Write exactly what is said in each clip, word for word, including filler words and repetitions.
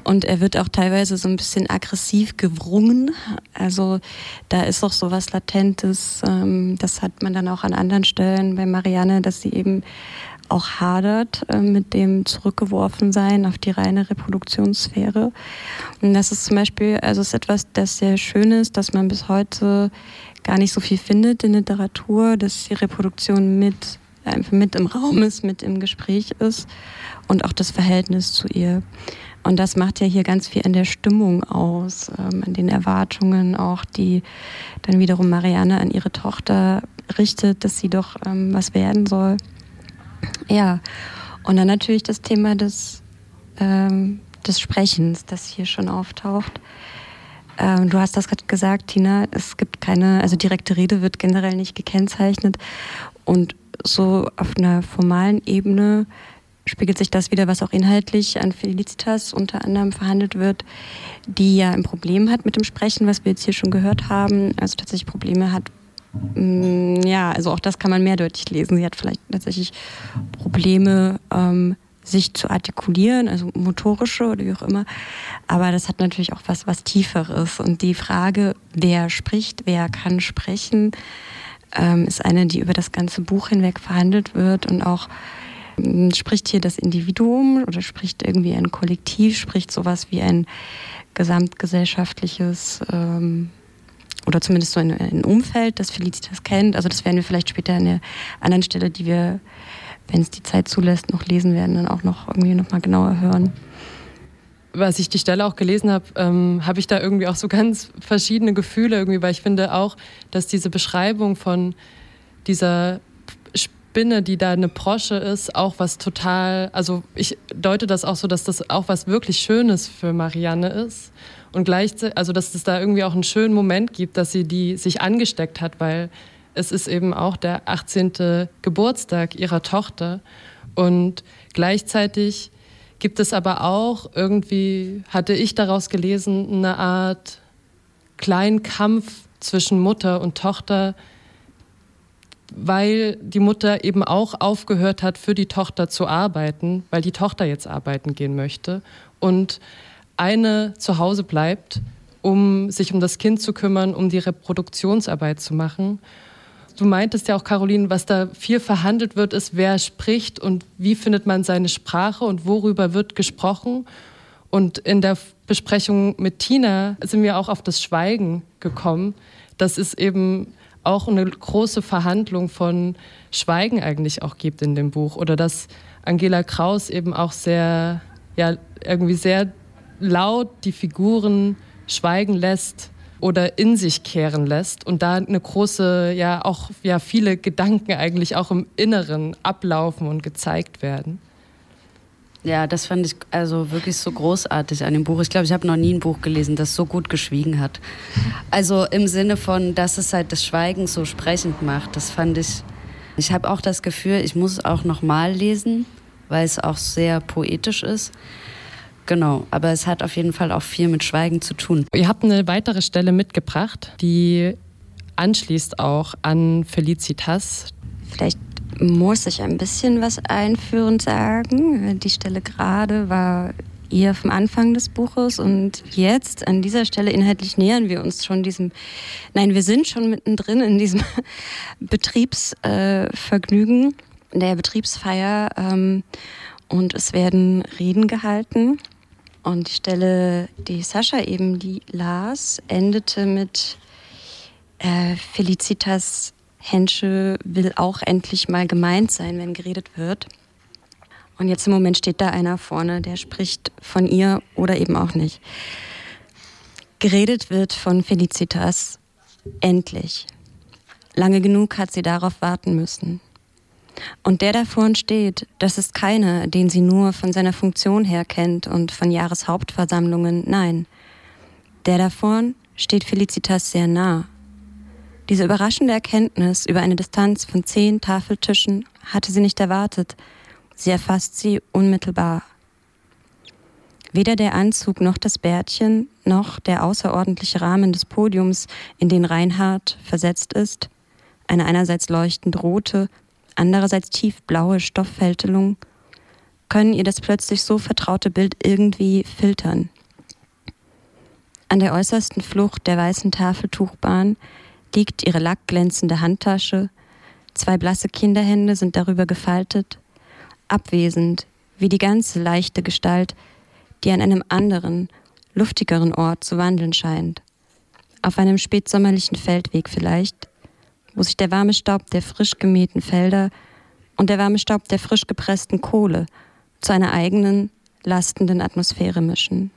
Und er wird auch teilweise so ein bisschen aggressiv gewrungen. Also da ist auch so was Latentes. Das hat man dann auch an anderen Stellen bei Marianne, dass sie eben auch hadert mit dem Zurückgeworfensein auf die reine Reproduktionssphäre. Und das ist zum Beispiel, also ist etwas, das sehr schön ist, dass man bis heute gar nicht so viel findet in Literatur, dass die Reproduktion mit, einfach mit im Raum ist, mit im Gespräch ist und auch das Verhältnis zu ihr. Und das macht ja hier ganz viel an der Stimmung aus, ähm, an den Erwartungen auch, die dann wiederum Marianne an ihre Tochter richtet, dass sie doch ähm, was werden soll. Ja, und dann natürlich das Thema des, ähm, des Sprechens, das hier schon auftaucht. Ähm, du hast das gerade gesagt, Tina, es gibt keine, also direkte Rede wird generell nicht gekennzeichnet. Und so auf einer formalen Ebene spiegelt sich das wieder, was auch inhaltlich an Felicitas unter anderem verhandelt wird, die ja ein Problem hat mit dem Sprechen, was wir jetzt hier schon gehört haben, also tatsächlich Probleme hat. Ja, also auch das kann man mehrdeutig lesen. Sie hat vielleicht tatsächlich Probleme, ähm, sich zu artikulieren, also motorische oder wie auch immer. Aber das hat natürlich auch was, was Tieferes. Und die Frage, wer spricht, wer kann sprechen, ähm, ist eine, die über das ganze Buch hinweg verhandelt wird und auch ähm, spricht hier das Individuum oder spricht irgendwie ein Kollektiv, spricht sowas wie ein gesamtgesellschaftliches ähm, oder zumindest so ein, ein Umfeld, das Felicitas kennt. Also das werden wir vielleicht später an der anderen Stelle, die wir, wenn es die Zeit zulässt, noch lesen werden, dann auch noch irgendwie noch mal genauer hören. Was ich die Stelle auch gelesen habe, ähm, habe ich da irgendwie auch so ganz verschiedene Gefühle irgendwie, weil ich finde auch, dass diese Beschreibung von dieser Spinne, die da eine Brosche ist, auch was total, also ich deute das auch so, dass das auch was wirklich Schönes für Marianne ist. Und gleichzeitig, also dass es da irgendwie auch einen schönen Moment gibt, dass sie die sich angesteckt hat, weil es ist eben auch der achtzehnte Geburtstag ihrer Tochter. Und gleichzeitig gibt es aber auch irgendwie, hatte ich daraus gelesen, eine Art kleinen Kampf zwischen Mutter und Tochter, weil die Mutter eben auch aufgehört hat, für die Tochter zu arbeiten, weil die Tochter jetzt arbeiten gehen möchte. Und eine zu Hause bleibt, um sich um das Kind zu kümmern, um die Reproduktionsarbeit zu machen. Du meintest ja auch, Caroline, was da viel verhandelt wird, ist, wer spricht und wie findet man seine Sprache und worüber wird gesprochen. Und in der Besprechung mit Tina sind wir auch auf das Schweigen gekommen. Das ist eben auch eine große Verhandlung von Schweigen eigentlich auch gibt in dem Buch. Oder dass Angela Kraus eben auch sehr, ja, irgendwie sehr laut die Figuren schweigen lässt oder in sich kehren lässt und da eine große, ja auch ja viele Gedanken eigentlich auch im Inneren ablaufen und gezeigt werden. Ja, das fand ich also wirklich so großartig an dem Buch. Ich glaube, ich habe noch nie ein Buch gelesen, das so gut geschwiegen hat. Also im Sinne von, dass es halt das Schweigen so sprechend macht, das fand ich. Ich habe auch das Gefühl, ich muss es auch nochmal lesen, weil es auch sehr poetisch ist. Genau, aber es hat auf jeden Fall auch viel mit Schweigen zu tun. Ihr habt eine weitere Stelle mitgebracht, die anschließt auch an Felicitas. Vielleicht muss ich ein bisschen was einführend sagen. Die Stelle gerade war eher vom Anfang des Buches und jetzt an dieser Stelle inhaltlich nähern wir uns schon diesem, nein, wir sind schon mittendrin in diesem Betriebsvergnügen, äh, der Betriebsfeier ähm, und es werden Reden gehalten. Und die Stelle, die Sascha eben die las, endete mit äh, Felicitas Hensche will auch endlich mal gemeint sein, wenn geredet wird. Und jetzt im Moment steht da einer vorne, der spricht von ihr oder eben auch nicht. Geredet wird von Felicitas endlich. Lange genug hat sie darauf warten müssen. Und der da vorn steht, das ist keiner, den sie nur von seiner Funktion her kennt und von Jahreshauptversammlungen, nein. Der da vorn steht Felicitas sehr nah. Diese überraschende Erkenntnis über eine Distanz von zehn Tafeltischen hatte sie nicht erwartet. Sie erfasst sie unmittelbar. Weder der Anzug noch das Bärtchen, noch der außerordentliche Rahmen des Podiums, in den Reinhard versetzt ist, eine einerseits leuchtend rote, andererseits tiefblaue Stofffältelung, können ihr das plötzlich so vertraute Bild irgendwie filtern. An der äußersten Flucht der weißen Tafeltuchbahn liegt ihre lackglänzende Handtasche, zwei blasse Kinderhände sind darüber gefaltet, abwesend wie die ganze leichte Gestalt, die an einem anderen, luftigeren Ort zu wandeln scheint. Auf einem spätsommerlichen Feldweg vielleicht, wo sich der warme Staub der frisch gemähten Felder und der warme Staub der frisch gepressten Kohle zu einer eigenen, lastenden Atmosphäre mischen.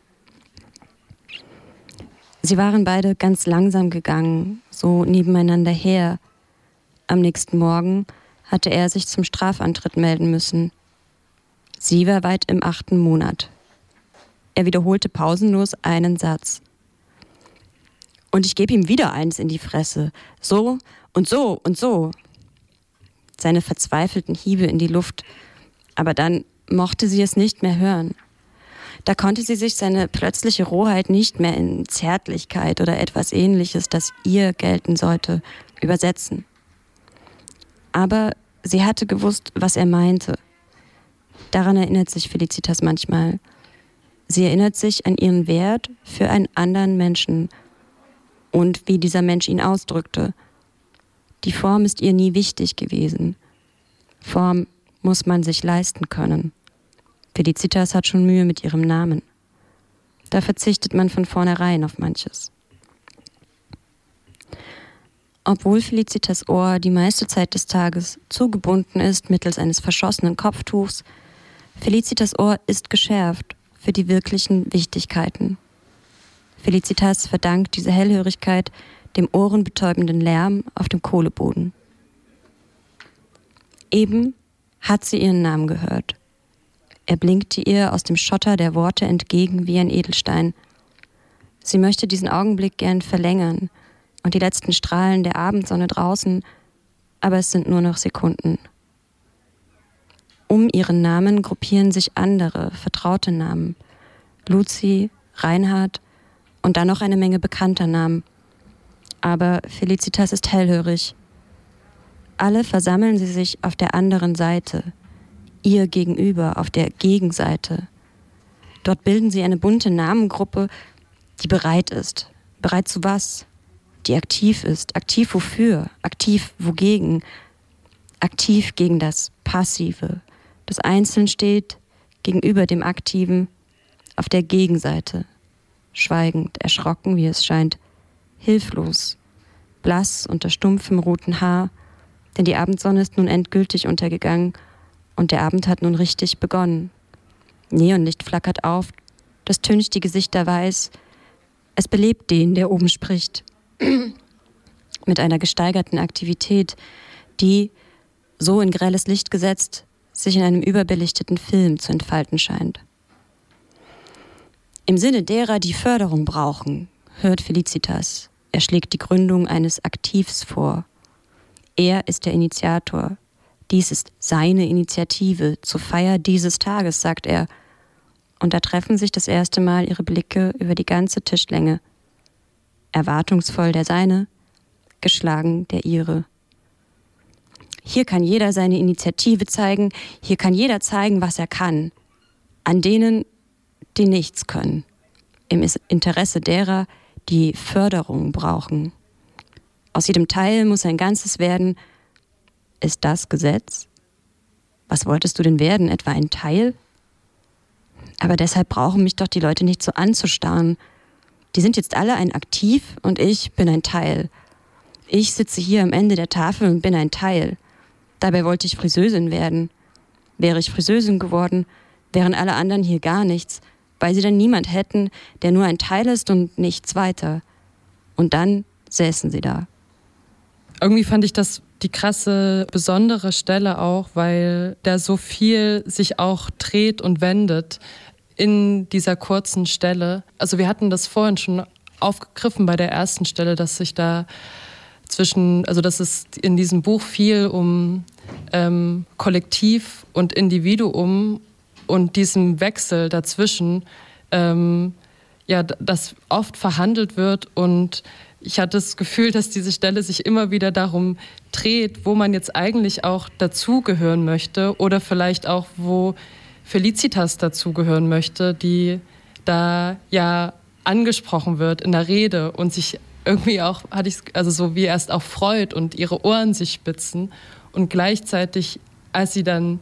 Sie waren beide ganz langsam gegangen, so nebeneinander her. Am nächsten Morgen hatte er sich zum Strafantritt melden müssen. Sie war weit im achten Monat. Er wiederholte pausenlos einen Satz. Und ich gebe ihm wieder eins in die Fresse. So und so und so. Seine verzweifelten Hiebe in die Luft. Aber dann mochte sie es nicht mehr hören. Da konnte sie sich seine plötzliche Rohheit nicht mehr in Zärtlichkeit oder etwas Ähnliches, das ihr gelten sollte, übersetzen. Aber sie hatte gewusst, was er meinte. Daran erinnert sich Felicitas manchmal. Sie erinnert sich an ihren Wert für einen anderen Menschen und wie dieser Mensch ihn ausdrückte. Die Form ist ihr nie wichtig gewesen. Form muss man sich leisten können. Felicitas hat schon Mühe mit ihrem Namen. Da verzichtet man von vornherein auf manches. Obwohl Felicitas Ohr die meiste Zeit des Tages zugebunden ist mittels eines verschossenen Kopftuchs, Felicitas Ohr ist geschärft für die wirklichen Wichtigkeiten. Felicitas verdankt diese Hellhörigkeit dem ohrenbetäubenden Lärm auf dem Kohleboden. Eben hat sie ihren Namen gehört. Er blinkte ihr aus dem Schotter der Worte entgegen wie ein Edelstein. Sie möchte diesen Augenblick gern verlängern und die letzten Strahlen der Abendsonne draußen, aber es sind nur noch Sekunden. Um ihren Namen gruppieren sich andere, vertraute Namen. Luzi, Reinhard und dann noch eine Menge bekannter Namen. Aber Felicitas ist hellhörig. Alle versammeln sie sich auf der anderen Seite, ihr gegenüber, auf der Gegenseite. Dort bilden sie eine bunte Namengruppe, die bereit ist. Bereit zu was? Die aktiv ist. Aktiv wofür? Aktiv wogegen? Aktiv gegen das Passive. Das Einzelne steht gegenüber dem Aktiven auf der Gegenseite. Schweigend, erschrocken, wie es scheint, hilflos, blass unter stumpfem roten Haar, denn die Abendsonne ist nun endgültig untergegangen und der Abend hat nun richtig begonnen. Neonlicht flackert auf, das tüncht die Gesichter weiß, es belebt den, der oben spricht, mit einer gesteigerten Aktivität, die, so in grelles Licht gesetzt, sich in einem überbelichteten Film zu entfalten scheint. Im Sinne derer, die Förderung brauchen, hört Felicitas. Er schlägt die Gründung eines Aktivs vor. Er ist der Initiator. Dies ist seine Initiative zur Feier dieses Tages, sagt er. Und da treffen sich das erste Mal ihre Blicke über die ganze Tischlänge. Erwartungsvoll der seine, geschlagen der ihre. Hier kann jeder seine Initiative zeigen, hier kann jeder zeigen, was er kann. An denen, die nichts können. Im Interesse derer, die Förderung brauchen. Aus jedem Teil muss ein Ganzes werden. Ist das Gesetz? Was wolltest du denn werden? Etwa ein Teil? Aber deshalb brauchen mich doch die Leute nicht so anzustarren. Die sind jetzt alle ein Aktiv und ich bin ein Teil. Ich sitze hier am Ende der Tafel und bin ein Teil. Dabei wollte ich Friseusin werden. Wäre ich Friseusin geworden, wären alle anderen hier gar nichts, weil sie dann niemand hätten, der nur ein Teil ist und nichts weiter. Und dann säßen sie da. Irgendwie fand ich das die krasse, besondere Stelle auch, weil da so viel sich auch dreht und wendet in dieser kurzen Stelle. Also wir hatten das vorhin schon aufgegriffen bei der ersten Stelle, dass sich da zwischen, also dass es in diesem Buch viel um ähm, Kollektiv und Individuum und diesem Wechsel dazwischen, ähm, ja, das oft verhandelt wird. Und ich hatte das Gefühl, dass diese Stelle sich immer wieder darum dreht, wo man jetzt eigentlich auch dazugehören möchte oder vielleicht auch, wo Felicitas dazugehören möchte, die da ja angesprochen wird in der Rede und sich irgendwie auch, hatte ich also so wie erst auch freut und ihre Ohren sich spitzen und gleichzeitig, als sie dann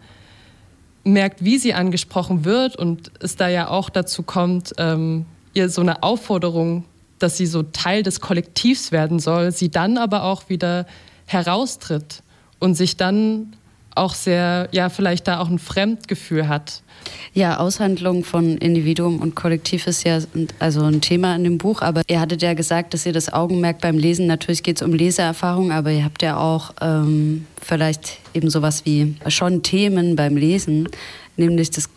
merkt, wie sie angesprochen wird und es da ja auch dazu kommt, ähm, ihr so eine Aufforderung, dass sie so Teil des Kollektivs werden soll, sie dann aber auch wieder heraustritt und sich dann auch sehr, ja, vielleicht da auch ein Fremdgefühl hat. Ja, Aushandlung von Individuum und Kollektiv ist ja also ein Thema in dem Buch, aber ihr hattet ja gesagt, dass ihr das Augenmerk beim Lesen, natürlich geht es um Leseerfahrung, aber ihr habt ja auch ähm, vielleicht eben sowas wie schon Themen beim Lesen, nämlich das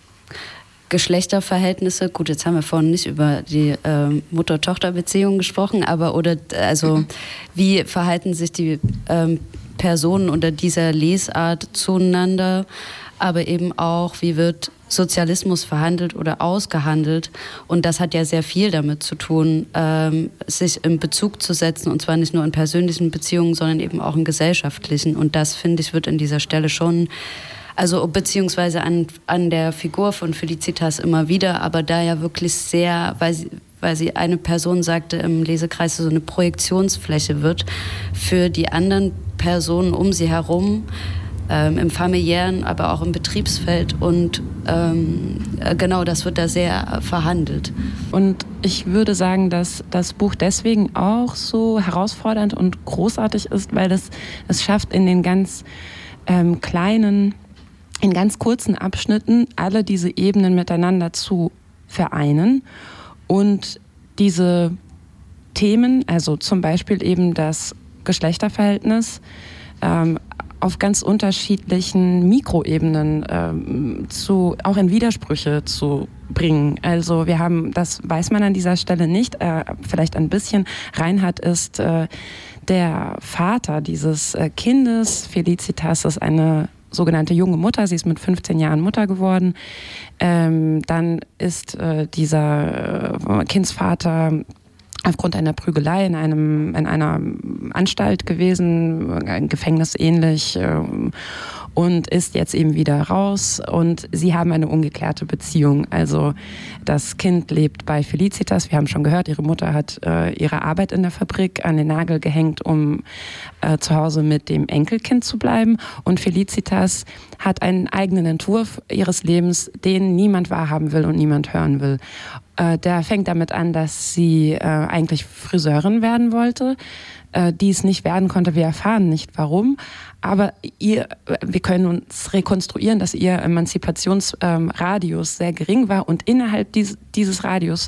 Geschlechterverhältnisse. Gut, jetzt haben wir vorhin nicht über die äh, Mutter-Tochter-Beziehung gesprochen, aber oder also wie verhalten sich die ähm, Personen unter dieser Lesart zueinander, aber eben auch, wie wird Sozialismus verhandelt oder ausgehandelt. Und das hat ja sehr viel damit zu tun, ähm, sich in Bezug zu setzen, und zwar nicht nur in persönlichen Beziehungen, sondern eben auch in gesellschaftlichen. Und das, finde ich, wird an dieser Stelle schon, also beziehungsweise an, an der Figur von Felicitas immer wieder, aber da ja wirklich sehr, weil sie, weil sie eine Person sagte, im Lesekreis so eine Projektionsfläche wird für die anderen Personen um sie herum, ähm, im familiären, aber auch im Betriebsfeld. Und ähm, genau, das wird da sehr verhandelt. Und ich würde sagen, dass das Buch deswegen auch so herausfordernd und großartig ist, weil es es schafft, in den ganz ähm, kleinen, in ganz kurzen Abschnitten alle diese Ebenen miteinander zu vereinen und diese Themen, also zum Beispiel eben das Geschlechterverhältnis, ähm, auf ganz unterschiedlichen Mikroebenen ähm, zu, auch in Widersprüche zu bringen. Also wir haben, das weiß man an dieser Stelle nicht, äh, vielleicht ein bisschen. Reinhard ist äh, der Vater dieses äh, Kindes. Felicitas ist eine sogenannte junge Mutter, sie ist mit fünfzehn Jahren Mutter geworden. Ähm, dann ist äh, dieser äh, Kindsvater aufgrund einer Prügelei in einem in einer Anstalt gewesen, ein Gefängnis ähnlich, äh, und ist jetzt eben wieder raus. Und sie haben eine ungeklärte Beziehung. Also das Kind lebt bei Felicitas. Wir haben schon gehört, ihre Mutter hat äh, ihre Arbeit in der Fabrik an den Nagel gehängt, um äh, zu Hause mit dem Enkelkind zu bleiben. Und Felicitas hat einen eigenen Entwurf ihres Lebens, den niemand wahrhaben will und niemand hören will. Äh, der fängt damit an, dass sie äh, eigentlich Friseurin werden wollte, äh, die es nicht werden konnte. Wir erfahren nicht, warum. Aber ihr, wir können uns rekonstruieren, dass ihr Emanzipationsradius ähm, sehr gering war. Und innerhalb dies, dieses Radius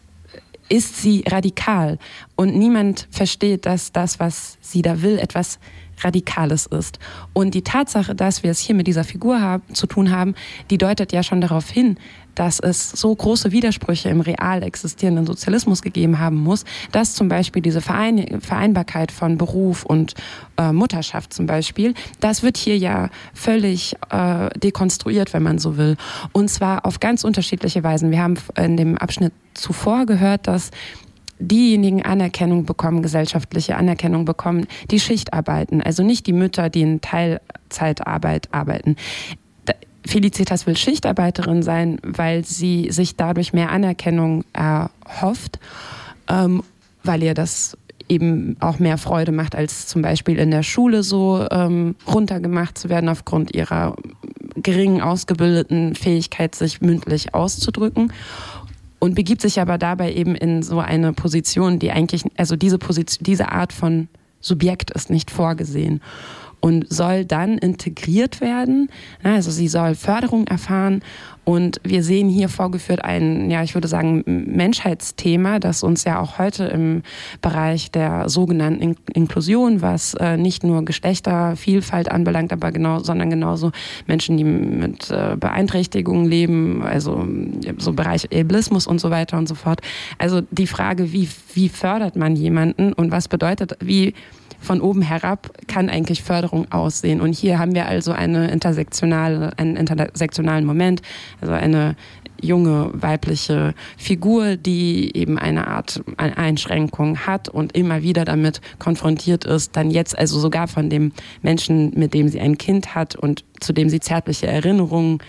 ist sie radikal. Und niemand versteht, dass das, was sie da will, etwas Radikales ist. Und die Tatsache, dass wir es hier mit dieser Figur haben, zu tun haben, die deutet ja schon darauf hin, dass es so große Widersprüche im real existierenden Sozialismus gegeben haben muss, dass zum Beispiel diese Verein Vereinbarkeit von Beruf und äh, Mutterschaft zum Beispiel, das wird hier ja völlig äh, dekonstruiert, wenn man so will. Und zwar auf ganz unterschiedliche Weisen. Wir haben in dem Abschnitt zuvor gehört, dass diejenigen Anerkennung bekommen, gesellschaftliche Anerkennung bekommen, die Schicht arbeiten. Also nicht die Mütter, die in Teilzeitarbeit arbeiten. Felicitas will Schichtarbeiterin sein, weil sie sich dadurch mehr Anerkennung erhofft, ähm, weil ihr das eben auch mehr Freude macht, als zum Beispiel in der Schule so ähm, runtergemacht zu werden aufgrund ihrer geringen ausgebildeten Fähigkeit, sich mündlich auszudrücken. Und begibt sich aber dabei eben in so eine Position, die eigentlich, also diese Position, diese Art von Subjekt ist nicht vorgesehen und soll dann integriert werden. Also sie soll Förderung erfahren und wir sehen hier vorgeführt ein, ja, ich würde sagen, Menschheitsthema, das uns ja auch heute im Bereich der sogenannten In- Inklusion, was äh, nicht nur Geschlechtervielfalt anbelangt, aber genau, sondern genauso Menschen, die mit äh, Beeinträchtigungen leben, also so Bereich Ableismus und so weiter und so fort. Also die Frage, wie, wie fördert man jemanden und was bedeutet, wie von oben herab kann eigentlich Förderung aussehen. Und hier haben wir also eine intersektionale, einen intersektionalen Moment, also eine junge weibliche Figur, die eben eine Art Einschränkung hat und immer wieder damit konfrontiert ist, dann jetzt also sogar von dem Menschen, mit dem sie ein Kind hat und zu dem sie zärtliche Erinnerungen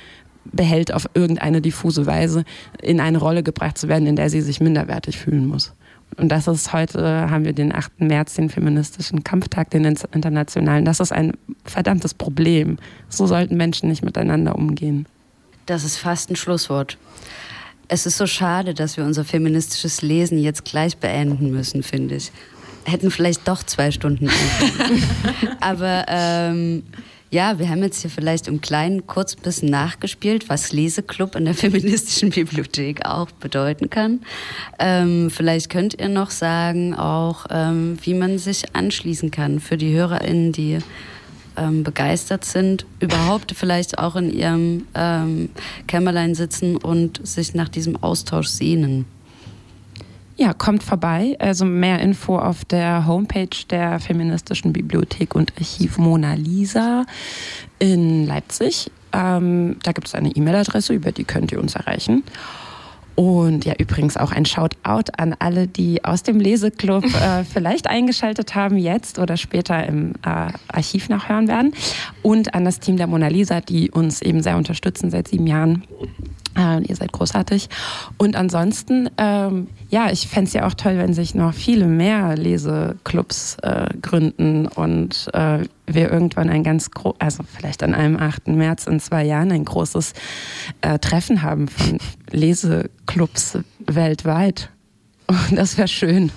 behält, auf irgendeine diffuse Weise in eine Rolle gebracht zu werden, in der sie sich minderwertig fühlen muss. Und das ist heute, haben wir den achten März, den feministischen Kampftag, den internationalen. Das ist ein verdammtes Problem. So sollten Menschen nicht miteinander umgehen. Das ist fast ein Schlusswort. Es ist so schade, dass wir unser feministisches Lesen jetzt gleich beenden müssen, finde ich. Hätten vielleicht doch zwei Stunden. Aber ähm, ja, wir haben jetzt hier vielleicht im Kleinen kurz ein bisschen nachgespielt, was Leseclub in der feministischen Bibliothek auch bedeuten kann. Ähm, vielleicht könnt ihr noch sagen, auch ähm, wie man sich anschließen kann für die HörerInnen, die ähm, begeistert sind, überhaupt vielleicht auch in ihrem ähm, Kämmerlein sitzen und sich nach diesem Austausch sehnen. Ja, kommt vorbei. Also mehr Info auf der Homepage der Feministischen Bibliothek und Archiv Mona Lisa in Leipzig. Ähm, da gibt es eine E-Mail-Adresse, über die könnt ihr uns erreichen. Und ja, übrigens auch ein Shoutout an alle, die aus dem Leseclub äh, vielleicht eingeschaltet haben jetzt oder später im äh, Archiv nachhören werden. Und an das Team der Mona Lisa, die uns eben sehr unterstützen seit sieben Jahren. Äh, ihr seid großartig. Und ansonsten, ähm, ja, ich fände es ja auch toll, wenn sich noch viele mehr Leseclubs äh, gründen und äh, wir irgendwann ein ganz großes, also vielleicht an einem achten März in zwei Jahren ein großes äh, Treffen haben von Leseclubs weltweit. Und das wäre schön.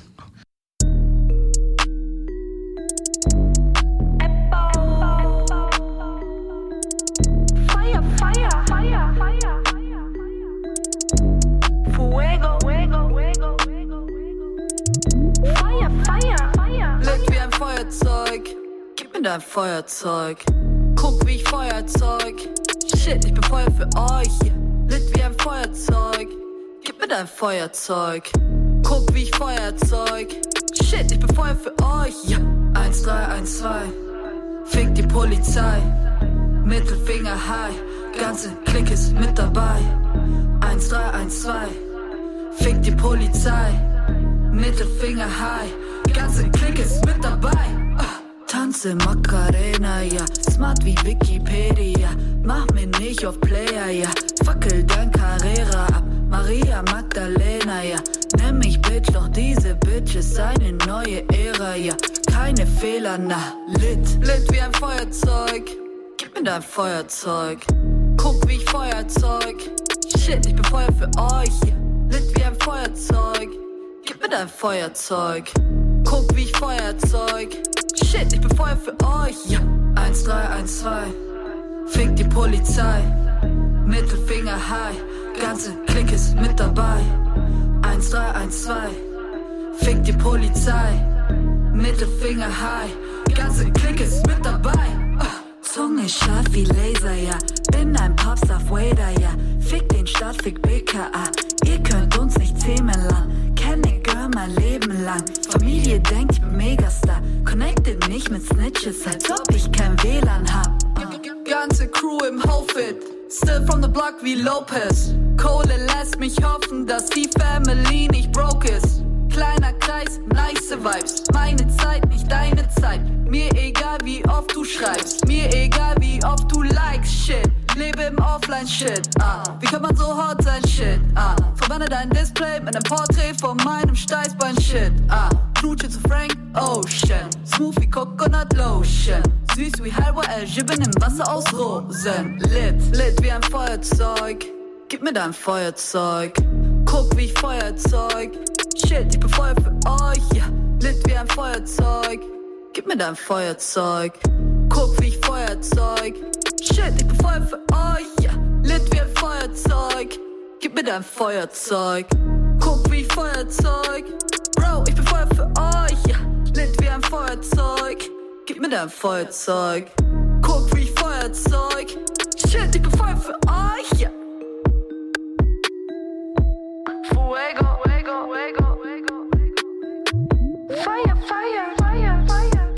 Dein Feuerzeug. Guck, wie ich Feuerzeug. Shit, ich bin Feuer für euch. Lit wie ein Feuerzeug. Gib mir dein Feuerzeug. Guck, wie ich Feuerzeug. Shit, ich bin Feuer für euch. Ja. eins drei eins zwei. Fick die Polizei. Mittelfinger high. Ganze Klick ist mit dabei. eins drei eins zwei. Fick die Polizei. Mittelfinger high. Ganze Klick ist mit dabei. Tanze Macarena, ja, smart wie Wikipedia. Mach mir nicht auf Player, ja, fackel dein Carrera ab. Maria Magdalena, ja, nenn mich Bitch, doch diese Bitch ist eine neue Ära, ja. Keine Fehler, na, lit, lit wie ein Feuerzeug. Gib mir dein Feuerzeug. Guck, wie ich Feuerzeug. Shit, ich bin Feuer für euch, ja. Lit wie ein Feuerzeug. Gib mir dein Feuerzeug. Guck, wie ich Feuerzeug. Shit, ich bin Feuer für euch. Ja. eins drei eins zwei. Fick die Polizei. Mittelfinger high. Ganze Klick ist mit dabei. eins drei eins zwei. Fick die Polizei. Mittelfinger high. Ganze Klick ist mit dabei. Zunge scharf wie Laser, ja. Bin ein Popstar-Wader, ja. Fick den Staat, fick B K A. Ihr könnt uns nicht zähmen lang. Kenne Girl mein Leben lang. Familie denkt, ich bin Megastar. Connected nicht mit Snitches, als ob ich kein W L A N hab. Ganze Crew im Outfit. Still from the block wie Lopez. Kohle lässt mich hoffen, dass die Family nicht broke ist. Kleiner Kreis, nice Vibes. Meine Zeit, nicht deine Zeit. Mir egal wie oft du schreibst. Mir egal wie oft du likes shit. Lebe im Offline-Shit, ah. Wie kann man so hot sein, shit, ah. Verwende dein Display mit einem Porträt von meinem Steißbein-Shit, ah. Knutsche zu Frank Ocean. Smooth wie Coconut Lotion. Süß wie Halwa El-Jibben im Wasser aus Rosen. Lit, lit wie ein Feuerzeug. Gib mir dein Feuerzeug. Guck, wie ich Feuerzeug. Shit, ich bin Feuer für euch, ja. Lit wie ein Feuerzeug. Gib mir dein Feuerzeug. Guck, wie ich Feuerzeug. Shit, ich bin Feuer für euch, ja. Lit wie ein Feuerzeug. Gib mir dein Feuerzeug. Guck, wie ich Feuerzeug. Bro, ich bin Feuer für euch, ja. Lit wie ein Feuerzeug. Gib mir dein Feuerzeug. Guck, wie ich Feuerzeug. Shit, ich bin Feuer für euch, ja. Fuego, fuego, fuego, fuego. Fire, fire, fire, fire.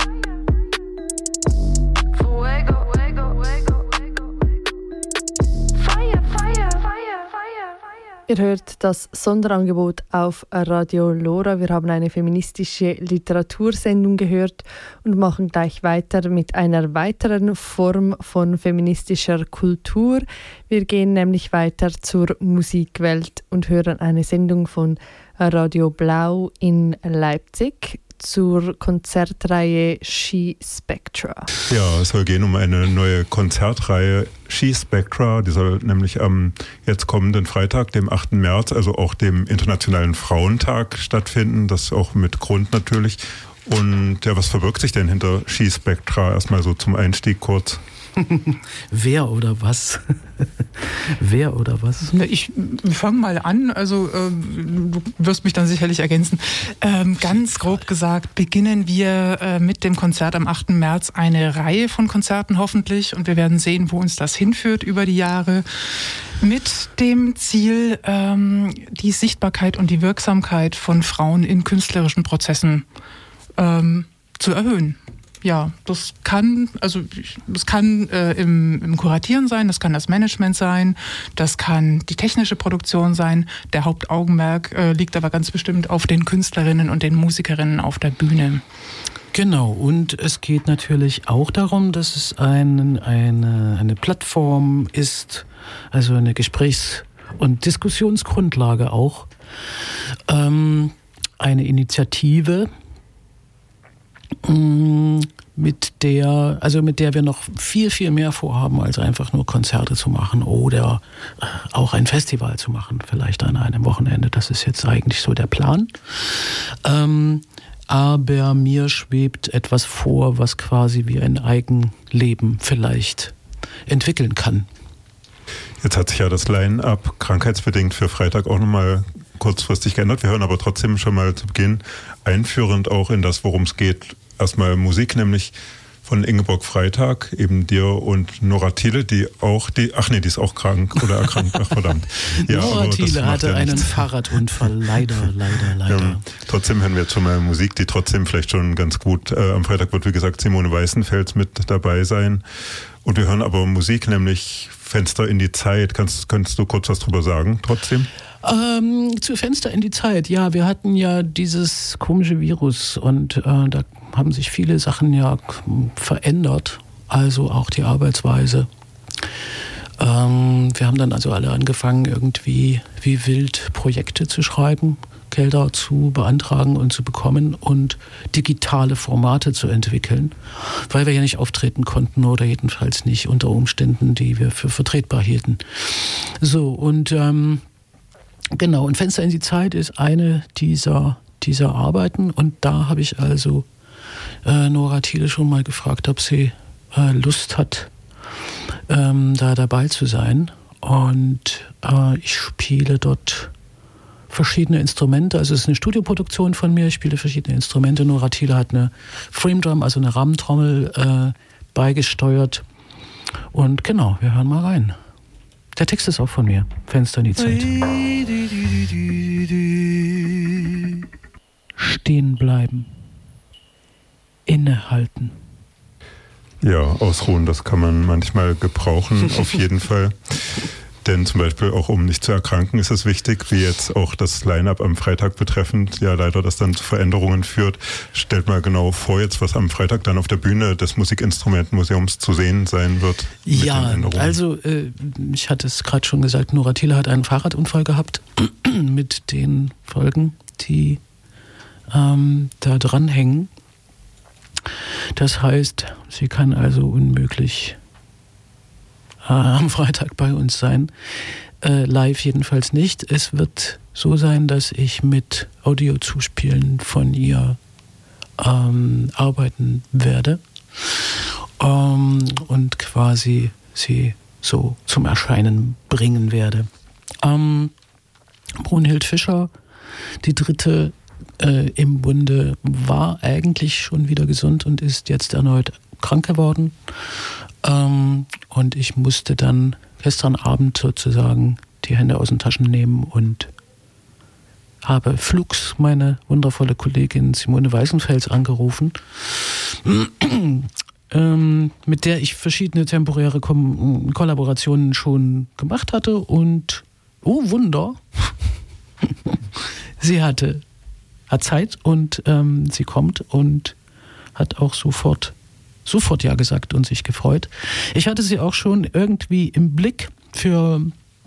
Fuego, fuego, fuego, fuego. Fire, fire, fire, fire, fire. Ihr hört das Sonderangebot auf Radio Lora. Wir haben eine feministische Literatursendung gehört und machen gleich weiter mit einer weiteren Form von feministischer Kultur. Wir gehen nämlich weiter zur Musikwelt und hören eine Sendung von Radio Blau in Leipzig zur Konzertreihe She Spectra. Ja, es soll gehen um eine neue Konzertreihe She Spectra. Die soll nämlich am jetzt kommenden Freitag, dem achten März, also auch dem Internationalen Frauentag stattfinden. Das auch mit Grund natürlich. Und ja, was verbirgt sich denn hinter She Spectra? Erstmal so zum Einstieg kurz. Wer oder was? Wer oder was? Ich fange mal an, also äh, du wirst mich dann sicherlich ergänzen. Ähm, ganz grob gesagt beginnen wir äh, mit dem Konzert am achten März eine Reihe von Konzerten hoffentlich und wir werden sehen, wo uns das hinführt über die Jahre. Mit dem Ziel, ähm, die Sichtbarkeit und die Wirksamkeit von Frauen in künstlerischen Prozessen ähm, zu erhöhen. Ja, das kann, also das kann äh, im, im Kuratieren sein, das kann das Management sein, das kann die technische Produktion sein. Der Hauptaugenmerk äh, liegt aber ganz bestimmt auf den Künstlerinnen und den Musikerinnen auf der Bühne. Genau, und es geht natürlich auch darum, dass es ein, eine, eine Plattform ist, also eine Gesprächs- und Diskussionsgrundlage auch, ähm, eine Initiative, mit der, also mit der wir noch viel, viel mehr vorhaben, als einfach nur Konzerte zu machen oder auch ein Festival zu machen, vielleicht an einem Wochenende. Das ist jetzt eigentlich so der Plan. Ähm, aber mir schwebt etwas vor, was quasi wie ein Eigenleben vielleicht entwickeln kann. Jetzt hat sich ja das Line-Up krankheitsbedingt für Freitag auch nochmal kurzfristig geändert. Wir hören aber trotzdem schon mal zu Beginn einführend auch in das, worum es geht. Erstmal Musik, nämlich von Ingeborg Freitag, eben dir und Nora Thiele, die auch, die, ach nee, die ist auch krank oder erkrankt, ach verdammt. Ja, Nora Thiele hatte ja einen nichts. Fahrradunfall, leider, leider, leider. Ja, trotzdem hören wir jetzt schon mal Musik, die trotzdem vielleicht schon ganz gut, äh, am Freitag wird wie gesagt Simone Weißenfels mit dabei sein. Und wir hören aber Musik, nämlich Fenster in die Zeit. Kannst, kannst du kurz was drüber sagen trotzdem? Ähm, zu Fenster in die Zeit, ja, wir hatten ja dieses komische Virus und äh, da haben sich viele Sachen ja verändert, also auch die Arbeitsweise. Ähm, wir haben dann also alle angefangen, irgendwie wie wild Projekte zu schreiben, Gelder zu beantragen und zu bekommen und digitale Formate zu entwickeln, weil wir ja nicht auftreten konnten oder jedenfalls nicht unter Umständen, die wir für vertretbar hielten. So, und ähm, genau, und Fenster in die Zeit ist eine dieser, dieser Arbeiten und da habe ich also äh, Nora Thiele schon mal gefragt, ob sie äh, Lust hat, ähm, da dabei zu sein. Und äh, ich spiele dort verschiedene Instrumente, also es ist eine Studioproduktion von mir, ich spiele verschiedene Instrumente. Nora Thiele hat eine Frame Drum, also eine Rahmentrommel äh, beigesteuert. Und genau, wir hören mal rein. Der Text ist auch von mir. Fenster in die Zeit. Stehen bleiben. Innehalten. Ja, ausruhen, das kann man manchmal gebrauchen, auf jeden Fall. Denn zum Beispiel auch um nicht zu erkranken ist es wichtig, wie jetzt auch das Line-Up am Freitag betreffend, ja leider das dann zu Veränderungen führt. Stellt mal genau vor jetzt, was am Freitag dann auf der Bühne des Musikinstrumentenmuseums zu sehen sein wird. Ja, also äh, ich hatte es gerade schon gesagt, Nora Thiele hat einen Fahrradunfall gehabt mit den Folgen, die ähm, da dranhängen. Das heißt, sie kann also unmöglich äh, am Freitag bei uns sein. Äh, live jedenfalls nicht. Es wird so sein, dass ich mit Audiozuspielen von ihr ähm, arbeiten werde ähm, und quasi sie so zum Erscheinen bringen werde. Ähm, Brunhild Fischer, die dritte äh, im Bunde, war eigentlich schon wieder gesund und ist jetzt erneut krank geworden. Ähm, und ich musste dann gestern Abend sozusagen die Hände aus den Taschen nehmen und habe flugs meine wundervolle Kollegin Simone Weißenfels angerufen, ähm, mit der ich verschiedene temporäre Kom- Kollaborationen schon gemacht hatte und oh Wunder, sie hatte, hat Zeit und ähm, sie kommt und hat auch sofort, sofort ja gesagt und sich gefreut. Ich hatte sie auch schon irgendwie im Blick für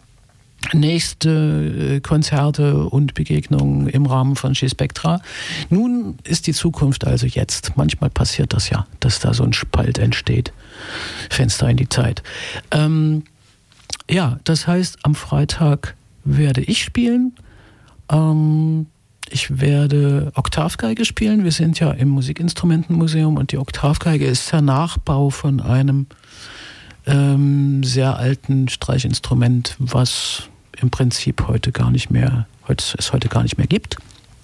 nächste Konzerte und Begegnungen im Rahmen von G Spectra. Nun ist die Zukunft also jetzt. Manchmal passiert das ja, dass da so ein Spalt entsteht. Fenster in die Zeit. Ähm, ja, das heißt, am Freitag werde ich spielen. Ähm, ich werde Oktavgeige spielen. Wir sind ja im Musikinstrumentenmuseum und die Oktavgeige ist der Nachbau von einem ähm, sehr alten Streichinstrument, was im Prinzip heute gar nicht mehr, heute, es heute gar nicht mehr gibt.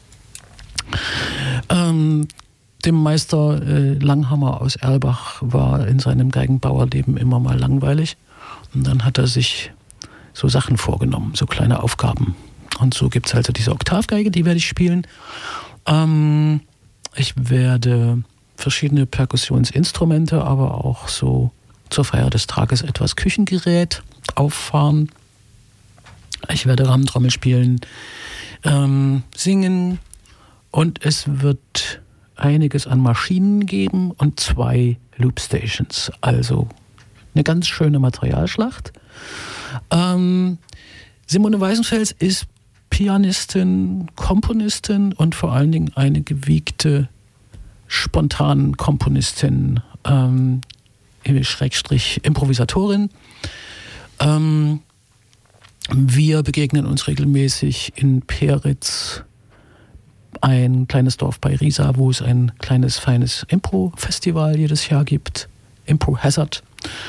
Ähm, dem Meister äh, Langhammer aus Erlbach war in seinem Geigenbauerleben immer mal langweilig. Und dann hat er sich so Sachen vorgenommen, so kleine Aufgaben. Und so gibt es also diese Oktavgeige, die werde ich spielen. Ähm, ich werde verschiedene Perkussionsinstrumente, aber auch so zur Feier des Tages etwas Küchengerät auffahren. Ich werde Rahmentrommel spielen, ähm, singen und es wird einiges an Maschinen geben und zwei Loopstations. Also eine ganz schöne Materialschlacht. Ähm, Simone Weißenfels ist Pianistin, Komponistin und vor allen Dingen eine gewiegte Spontankomponistin, ähm, Schrägstrich Improvisatorin. Ähm, Wir begegnen uns regelmäßig in Peritz, ein kleines Dorf bei Riesa, wo es ein kleines, feines Impro-Festival jedes Jahr gibt. Impro Hazard.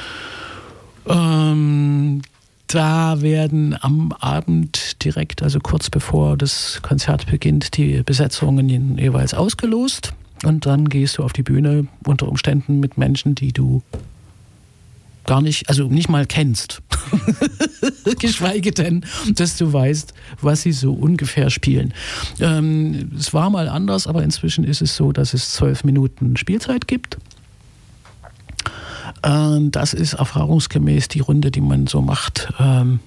Ähm, da werden am Abend direkt, also kurz bevor das Konzert beginnt, die Besetzungen jeweils ausgelost. Und dann gehst du auf die Bühne, unter Umständen mit Menschen, die du gar nicht, also nicht mal kennst. Geschweige denn, dass du weißt, was sie so ungefähr spielen. Ähm, es war mal anders, aber inzwischen ist es so, dass es zwölf Minuten Spielzeit gibt. Ähm, das ist erfahrungsgemäß die Runde, die man so macht, ähm,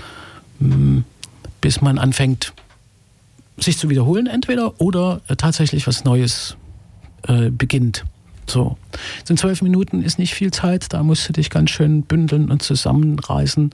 bis man anfängt, sich zu wiederholen entweder oder äh, tatsächlich was Neues äh, beginnt. So. In zwölf Minuten ist nicht viel Zeit, da musst du dich ganz schön bündeln und zusammenreißen.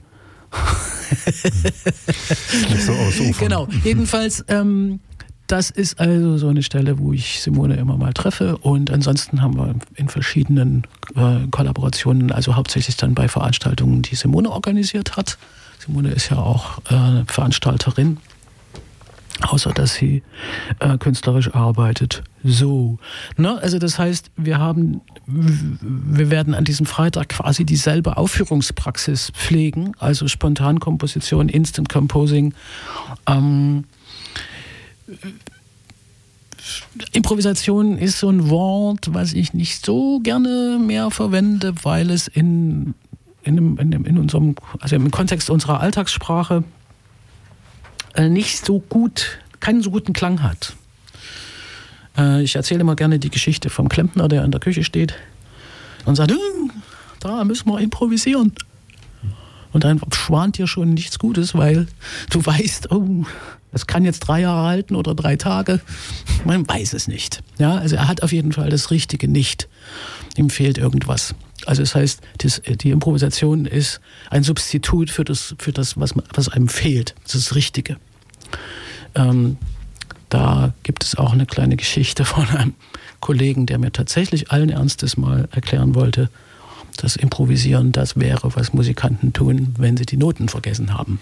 Nicht so ausufern. Genau, jedenfalls, ähm, das ist also so eine Stelle, wo ich Simone immer mal treffe und ansonsten haben wir in verschiedenen äh, Kollaborationen, also hauptsächlich dann bei Veranstaltungen, die Simone organisiert hat. Simone ist ja auch äh, Veranstalterin. Außer dass sie äh, künstlerisch arbeitet. So. Ne? Also das heißt, wir haben, wir werden an diesem Freitag quasi dieselbe Aufführungspraxis pflegen, also Spontankomposition, Instant Composing. Ähm, Improvisation ist so ein Wort, was ich nicht so gerne mehr verwende, weil es in, in, in, in unserem, also im Kontext unserer Alltagssprache nicht so gut, keinen so guten Klang hat. Äh, ich erzähle immer gerne die Geschichte vom Klempner, der in der Küche steht und sagt, da müssen wir improvisieren. Und dann schwant dir schon nichts Gutes, weil du weißt, oh, das kann jetzt drei Jahre halten oder drei Tage. Man weiß es nicht. Ja, also er hat auf jeden Fall das Richtige nicht. Ihm fehlt irgendwas. Also das heißt, das, die Improvisation ist ein Substitut für das, für das was, was einem fehlt. Das ist das Richtige. Ähm, da gibt es auch eine kleine Geschichte von einem Kollegen, der mir tatsächlich allen Ernstes mal erklären wollte, dass Improvisieren das wäre, was Musikanten tun, wenn sie die Noten vergessen haben.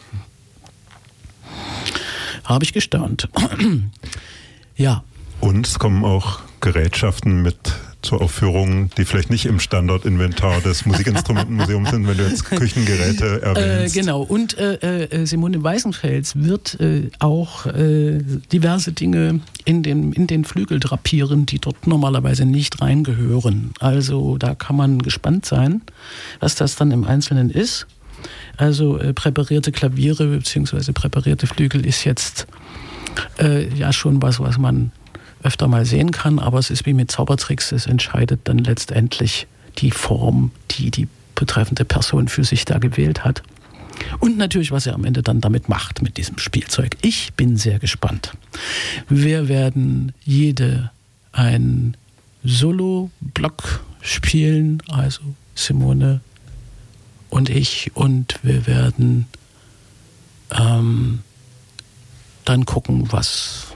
Habe ich gestaunt. Ja. Und es kommen auch Gerätschaften mit zur Aufführung, die vielleicht nicht im Standardinventar des Musikinstrumentenmuseums sind, wenn du jetzt Küchengeräte erwähnst. Äh, genau, und äh, äh, Simone Weißenfels wird äh, auch äh, diverse Dinge in den, in den Flügel drapieren, die dort normalerweise nicht reingehören. Also da kann man gespannt sein, was das dann im Einzelnen ist. Also äh, präparierte Klaviere bzw. präparierte Flügel ist jetzt äh, ja schon was, was man öfter mal sehen kann, aber es ist wie mit Zaubertricks, es entscheidet dann letztendlich die Form, die die betreffende Person für sich da gewählt hat. Und natürlich, was er am Ende dann damit macht, mit diesem Spielzeug. Ich bin sehr gespannt. Wir werden jede einen Solo-Block spielen, also Simone und ich, und wir werden ähm, dann gucken, was